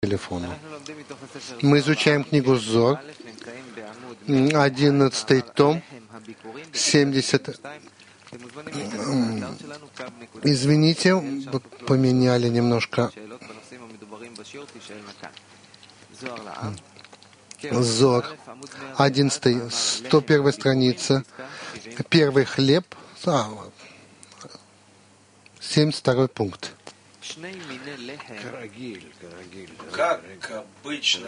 телефону. Мы изучаем книгу Зор, 11 том, 70. Извините, поменяли немножко. Зор, 11, 101 страница, первый хлеб, 72 пункт. Как обычно,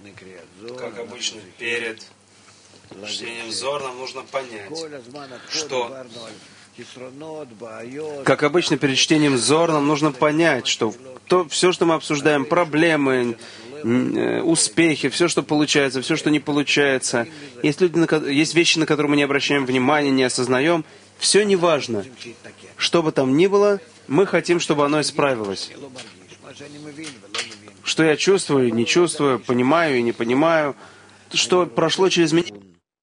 перед чтением Зор нам нужно понять, что... Как обычно, перед чтением Зор нам нужно понять, что все, что мы обсуждаем, проблемы, успехи, все, что получается, все, что не получается, есть вещи, на которые мы не обращаем внимания, не осознаем, все не важно. Что бы там ни было, мы хотим, чтобы оно исправилось. Что я чувствую, не чувствую, понимаю и не понимаю, что прошло через меня.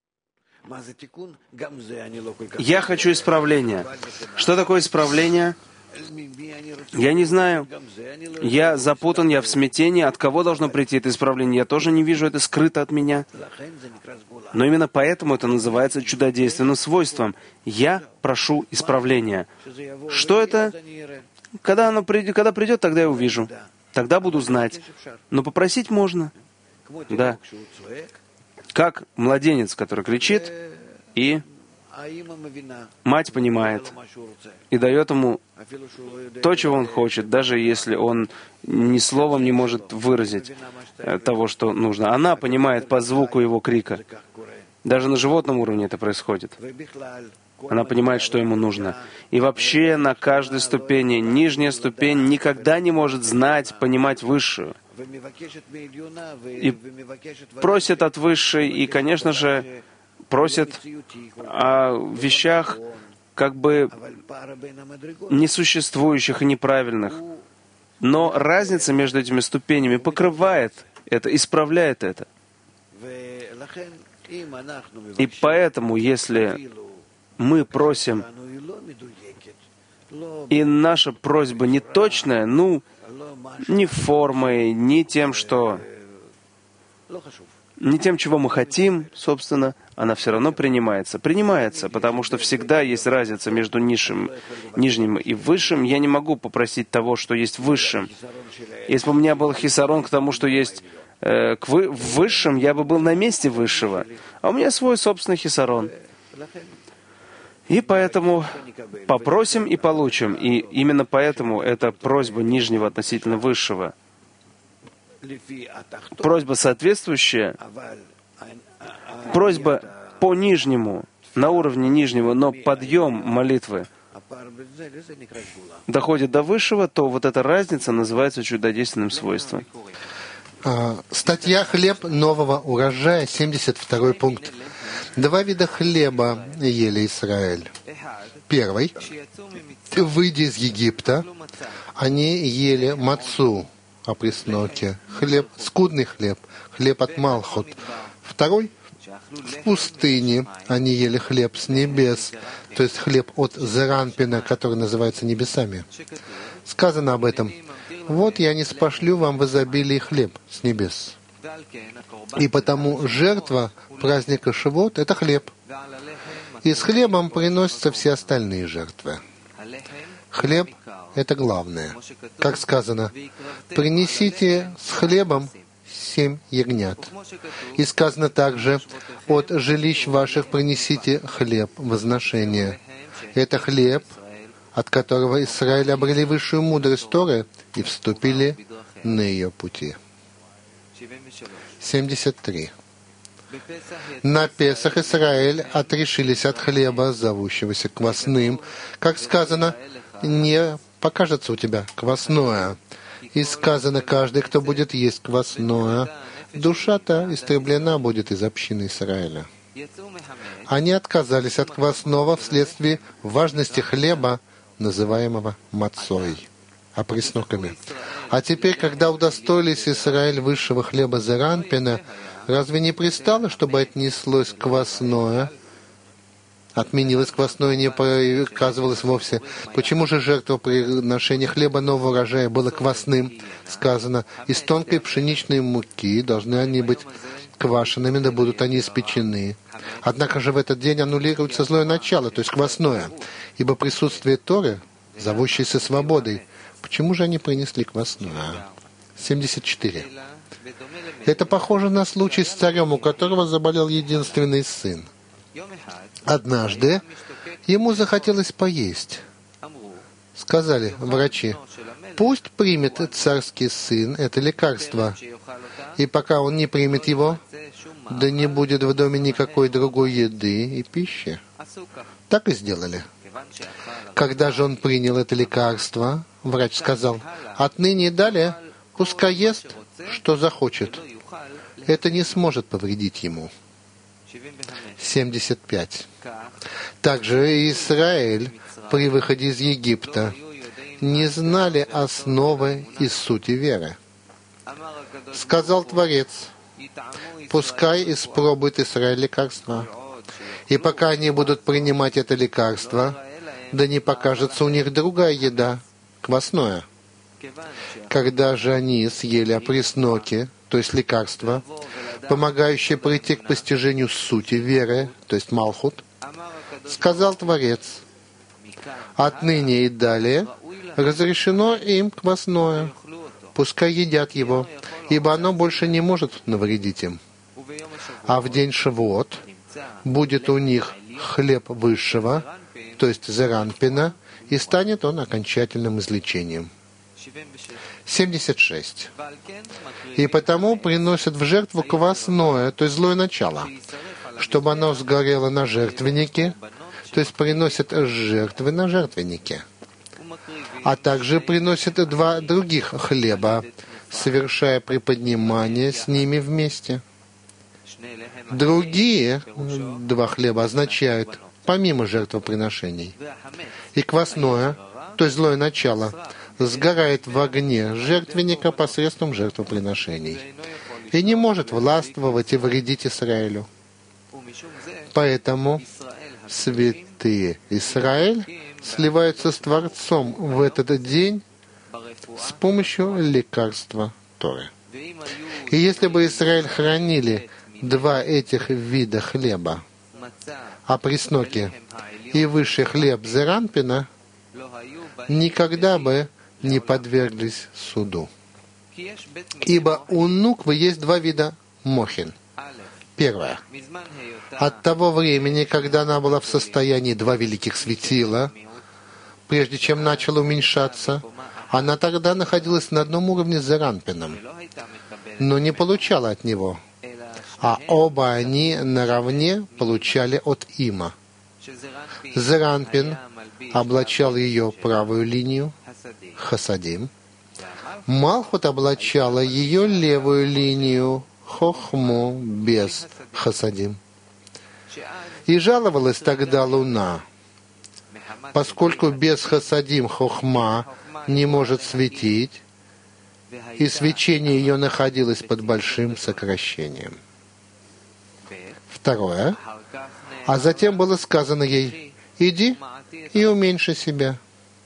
Я хочу исправления. Что такое исправление? Я не знаю. Я запутан, я в смятении. От кого должно прийти это исправление? Я тоже не вижу, это скрыто от меня. Но именно поэтому это называется чудодейственным свойством. Я прошу исправления. Что это? Когда придет, тогда я увижу. Тогда буду знать. Но попросить можно. Да. Как младенец, который кричит, и мать понимает и дает ему то, чего он хочет, даже если он ни словом не может выразить того, что нужно. Она понимает по звуку его крика. Даже на животном уровне это происходит. Она понимает, что ему нужно. И вообще на каждой ступени, нижняя ступень никогда не может знать, понимать высшую. И просит от высшей, и, конечно же, просит о вещах как бы несуществующих и неправильных. Но разница между этими ступенями покрывает это, исправляет это. И поэтому, если мы просим, и наша просьба не точная, ни формой, ни тем, чего мы хотим, собственно, она все равно принимается. Принимается, потому что всегда есть разница между нижним и высшим. Я не могу попросить того, что есть в высшем. Если бы у меня был хисарон к тому, что есть в высшем, я бы был на месте высшего. А у меня свой собственный хисарон. И поэтому попросим и получим. И именно поэтому это просьба нижнего относительно высшего. Просьба соответствующая, просьба по нижнему, на уровне нижнего, но подъем молитвы доходит до высшего, то вот эта разница называется чудодейственным свойством. Статья «Хлеб нового урожая», 72 пункт. 2 вида хлеба ели Израиль. Первый. Выйдя из Египта, они ели мацу, опресноки, хлеб, скудный хлеб, хлеб от Малхут. Второй. В пустыне они ели хлеб с небес, то есть хлеб от Зеранпина, который называется небесами. Сказано об этом. Вот я не спошлю вам в изобилии хлеб с небес. И потому жертва праздника Шивот — это хлеб. И с хлебом приносятся все остальные жертвы. Хлеб — это главное. Как сказано, принесите с хлебом 7 ягнят. И сказано также, от жилищ ваших принесите хлеб возношения. Это хлеб, от которого Израиль обрели высшую мудрость Торы и вступили на ее пути. 73. На Песах Израиль отрешились от хлеба, зовущегося квасным. Как сказано, не покажется у тебя квасное. И сказано, каждый, кто будет есть квасное, душа-то истреблена будет из общины Израиля. Они отказались от квасного вследствие важности хлеба, называемого мацой, опресноками. А теперь, когда удостоились Израиль высшего хлеба Зеранпина, разве не пристало, чтобы отнеслось квасное, отменилось квасное, не приказывалось вовсе. Почему же жертвоприношение хлеба нового урожая было квасным? Сказано, из тонкой пшеничной муки должны они быть квашенными, да будут они испечены. Однако же в этот день аннулируется злое начало, то есть квасное, ибо присутствие Торы, зовущейся свободой. Почему же они принесли квасное? 74. Это похоже на случай с царем, у которого заболел единственный сын. Однажды ему захотелось поесть. Сказали врачи, пусть примет царский сын это лекарство, и пока он не примет его, да не будет в доме никакой другой еды и пищи. Так и сделали. Когда же он принял это лекарство, врач сказал, отныне и далее пускай ест, что захочет. Это не сможет повредить ему. 75. Также Израиль при выходе из Египта не знали основы и сути веры. Сказал Творец, пускай испробует Израиль лекарство. И пока они будут принимать это лекарство, да не покажется у них другая еда, квасное. Когда же они съели опресноки, то есть лекарство, помогающее прийти к постижению сути веры, то есть Малхут, сказал Творец, отныне и далее разрешено им квасное, пускай едят его, ибо оно больше не может навредить им. А в день Шавуот будет у них хлеб высшего, то есть Зеранпина, и станет он окончательным излечением. 76. И потому приносят в жертву квасное, то есть злое начало, чтобы оно сгорело на жертвеннике, то есть приносят жертвы на жертвеннике. А также приносят 2 других хлеба, совершая приподнимание с ними вместе. Другие 2 хлеба означают помимо жертвоприношений. И квасное, то есть злое начало, сгорает в огне жертвенника посредством жертвоприношений и не может властвовать и вредить Израилю. Поэтому святые Израиль сливаются с Творцом в этот день с помощью лекарства Торы. И если бы Израиль хранили 2 этих вида хлеба, опресноки и высший хлеб Зеранпина, никогда бы не подверглись суду. Ибо у нуквы есть 2 вида мохин. Первое. От того времени, когда она была в состоянии 2 великих светила, прежде чем начала уменьшаться, она тогда находилась на одном уровне с Зеранпином, но не получала от него. А оба они наравне получали от Има. Зеранпин облачал ее правую линию, Хасадим. Малхут облачала ее левую линию, Хохму, без Хасадим. И жаловалась тогда Луна, поскольку без Хасадим Хохма не может светить, и свечение ее находилось под большим сокращением. Второе. А затем было сказано ей, иди и уменьши себя.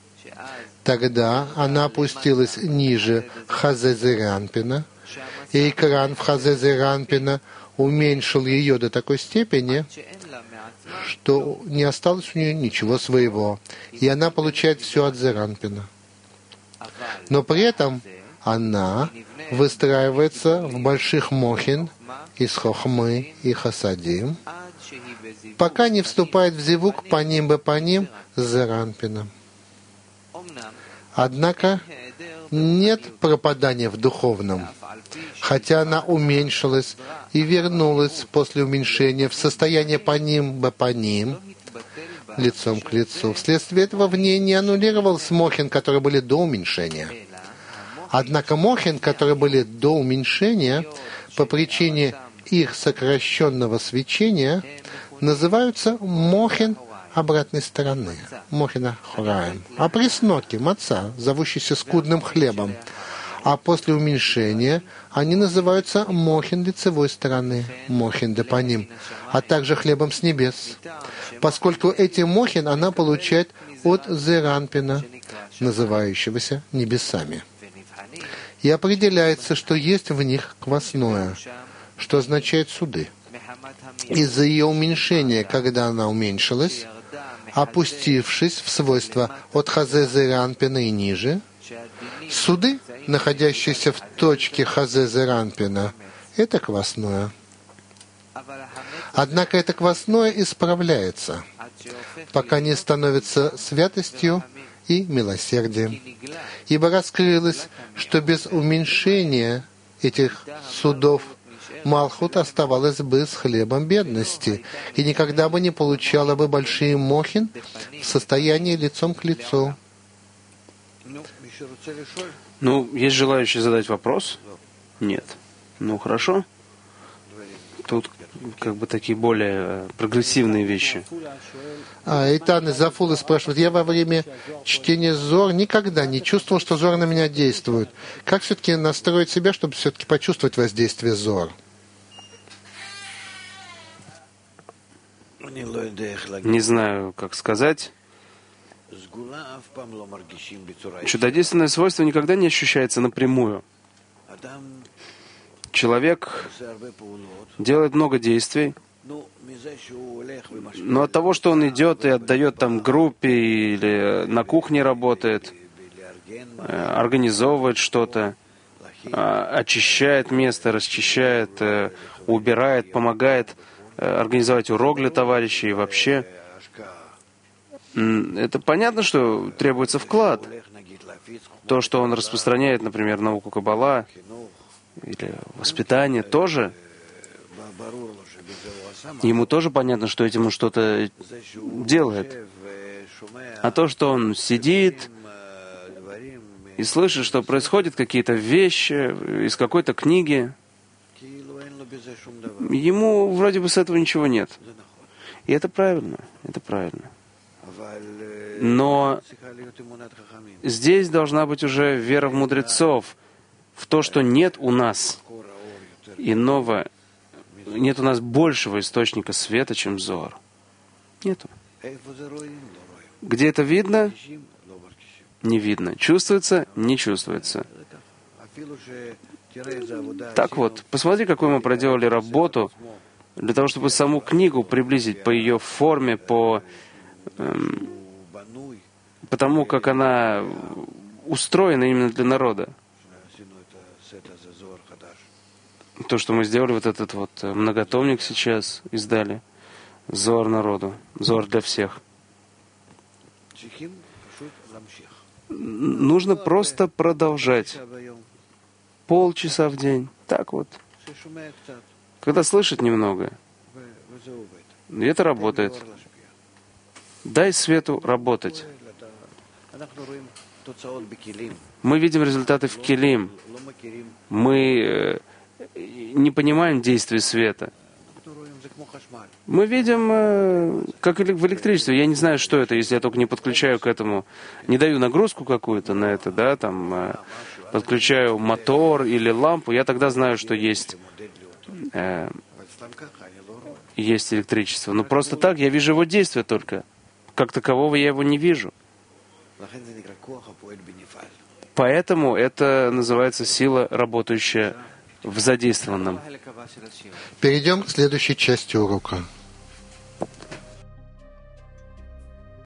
Тогда она опустилась ниже Хазезеранпина, и экран в Хазезеранпина уменьшил ее до такой степени, что не осталось у нее ничего своего, и она получает все от Зеранпина. Но при этом она выстраивается в больших мохин из Хохмы и Хасадим, пока не вступает в зевук паним бе паним с Зеранпином. Однако нет пропадания в духовном, хотя она уменьшилась и вернулась после уменьшения в состояние паним бе паним, лицом к лицу. Вследствие этого в ней не аннулировался мохин, которые были до уменьшения. Однако мохин, которые были до уменьшения, по причине их сокращенного свечения, называются мохин обратной стороны, мохина хораем. А пресноки, маца, зовущийся скудным хлебом, А после уменьшения они называются мохин лицевой стороны, мохин депаним, а также хлебом с небес, поскольку эти мохин она получает от зеранпина, называющегося небесами. И определяется, что есть в них квасное, что означает суды. Из-за ее уменьшения, когда она уменьшилась, опустившись в свойства от хазе зеранпина и ниже, суды, находящиеся в точке хазе зеранпина, это квасное. Однако это квасное исправляется, пока не становится святостью и милосердием, ибо раскрылось, что без уменьшения этих судов Малхут оставалась бы с хлебом бедности и никогда бы не получала бы большие мохин в состоянии лицом к лицу. Есть желающие задать вопрос? Нет. Хорошо. Тут такие более прогрессивные вещи. Итан из Афулы спрашивает: я во время чтения Зор никогда не чувствовал, что Зор на меня действует. Как все-таки настроить себя, чтобы все-таки почувствовать воздействие Зор? Не знаю, как сказать. Чудодейственное свойство никогда не ощущается напрямую. Человек делает много действий, но от того, что он идет и отдает группе или на кухне работает, организовывает что-то, очищает место, расчищает, убирает, помогает организовать урок для товарищей и вообще, это понятно, что требуется вклад. То, что он распространяет, например, науку Каббала или воспитание, тоже. Ему тоже понятно, что этим он что-то делает. А то, что он сидит и слышит, что происходят какие-то вещи из какой-то книги, ему вроде бы с этого ничего нет. И это правильно, это правильно. Но здесь должна быть уже вера в мудрецов, в то, что нет у нас иного, нет у нас большего источника света, чем Зоар. Нету. Где это видно? Не видно. Чувствуется? Не чувствуется. Так вот, посмотри, какую мы проделали работу для того, чтобы саму книгу приблизить по ее форме, по тому, как она устроена именно для народа. То, что мы сделали, этот многотомник сейчас издали, Зоар народу, Зоар для всех. Нужно просто продолжать. Полчаса в день. Так вот. Когда слышит немного. И это работает. Дай свету работать. Мы видим результаты в Келим. Мы не понимаем действия света. Мы видим, как в электричестве. Я не знаю, что это, если я только не подключаю к этому, не даю нагрузку какую-то на это, подключаю мотор или лампу, я тогда знаю, что есть электричество. Но просто так я вижу его действие только. Как такового я его не вижу. Поэтому это называется сила, работающая в задействованном. Перейдем к следующей части урока.